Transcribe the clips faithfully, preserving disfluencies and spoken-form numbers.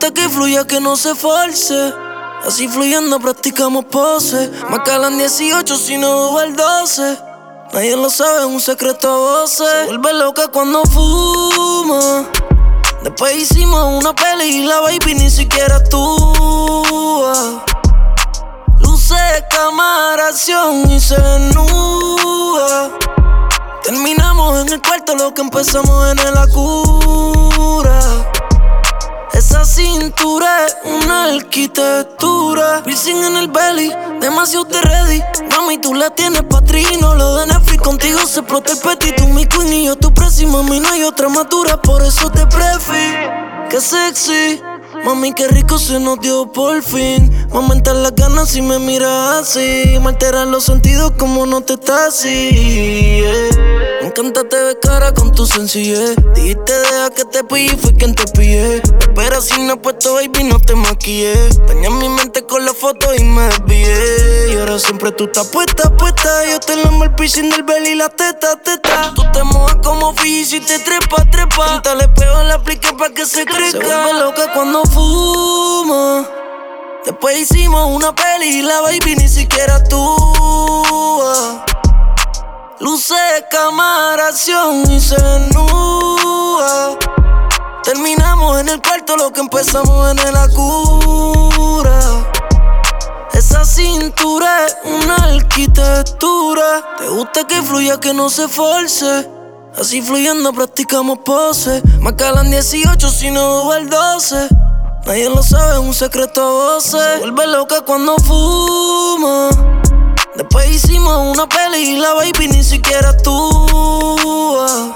gusta que fluya, que no se force. Así fluyendo practicamos pose. Macallan dieciocho si no dudo el doce. Nadie lo sabe, es un secreto a voces. Se vuelve loca cuando fuma. Después hicimos una peli y la baby ni siquiera actúa. Luces, cámara, acción y se desnuda. Terminamos en el cuarto lo que empezamos en la cura. Esa cintura es una arquitectura. Piercing en el belly, demasiado te ready. Mami, tú la tienes patrino. Lo de Netflix contigo se explota el petit. Tú mi queen y yo tu presi. Mami, no hay otra más dura, por eso te prefi. Qué sexy. Mami, qué rico se nos dio por fin. Me aumentan las ganas si me miras así. Me alteran los sentidos como no te estás así, yeah. Me encanta te ves cara con tu sencillez. Dijiste deja que te pille, fui quien te pillé. Espera si no he puesto baby, no te maquillé. Dañé mi mente con la foto y me desvié. Y ahora siempre tú estás puesta, puesta. Yo te lambo el piercing del belly y la teta, teta. Tú te mojas como Fiji si te trepa, trepa. Pinta le pego en la aplique pa' que se crezca. Se vuelve loca cuando fuma. Después hicimos una peli y la baby ni siquiera actúa. Luces, cámara, acción y se desnuda. Terminamos en el cuarto lo que empezamos en la cura. Esa cintura es una arquitectura. Te gusta que fluya, que no se force. Así fluyendo practicamos pose. Macallan dieciocho si no dudo el doce. Nadie lo sabe, es un secreto a voces. Se vuelve loca cuando fuma. Después hicimos una peli y la baby ni siquiera actúa.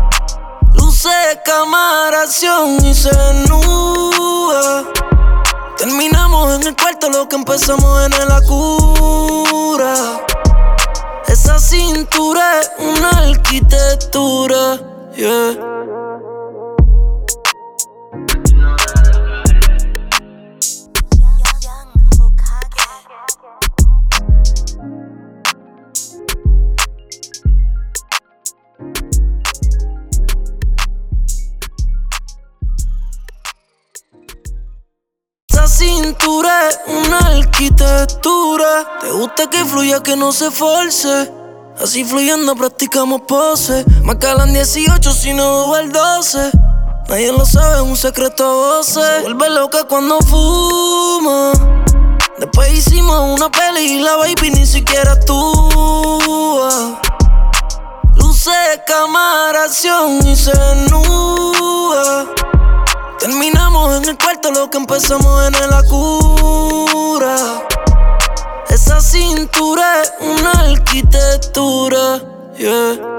Luces, cámara, acción y se desnuda. Terminamos en el cuarto lo que empezamos en la cura. Esa cintura es una arquitectura, yeah. Cintura es una arquitectura. Te gusta que fluya, que no se force. Así fluyendo practicamos pose. Macallan dieciocho si no dudo el doce. Nadie lo sabe, es un secreto a voces. Se vuelve loca cuando fuma. Después hicimos una peli y la baby ni siquiera actúa. Luces, cámara, acción y se desnuda. Terminamos en el cuarto lo que empezamos en la cura. Esa cintura es una arquitectura, yeah.